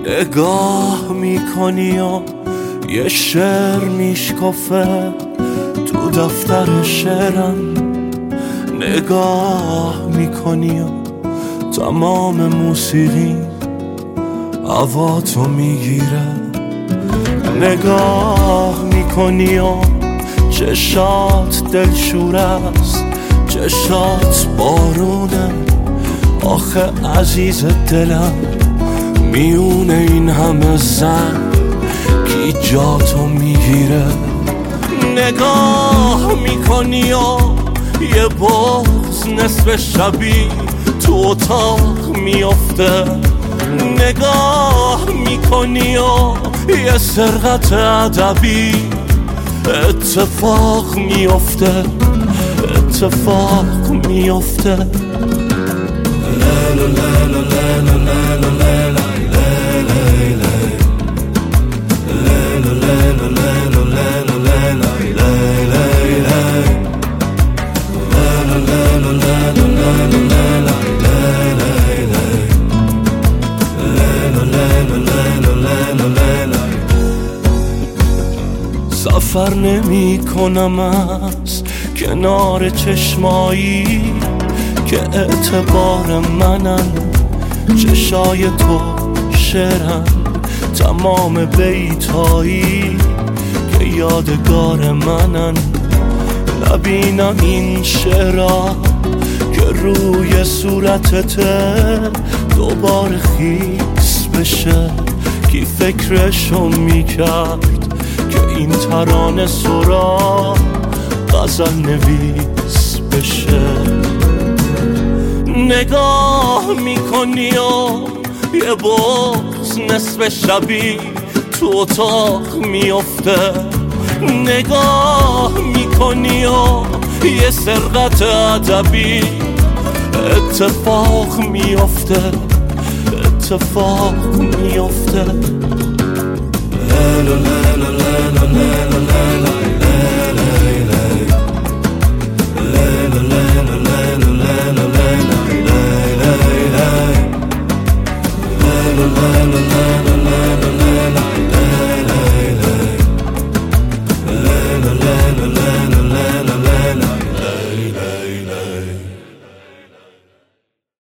نگاه میکنی و یه شعر میشکافه تو دفتر شعرم. نگاه میکنی و تمام موسیقی هواتو میگیره. نگاه میکنی و چشات دلشور است، چشات بارونه. آخه عزیز دلم میونه این همه زن کی جاتو میگیره. نگاه میکنی و یه بغض نصف شبی تو اتاق میافته. نگاه میکنی و یه سرقت ادبی اتفاق میافته. اتفاق میافته. سفر نمی کنم از کنار چشمایی که اعتبار منن. چشای تو شعرن، تمام بیتایی که یادگار منن. نبینم این شعرها که روی صورتته دوباره خیس بشه. کی فکرشو میکرد که این ترانه سرا غزل نویس بشه. نگاه میکنی و یه بغض نصف شبی تو اتاق میافته. نگاه میکنی و یه سرقت ادبی اتفاق میافته. اتفاق میافته. La la la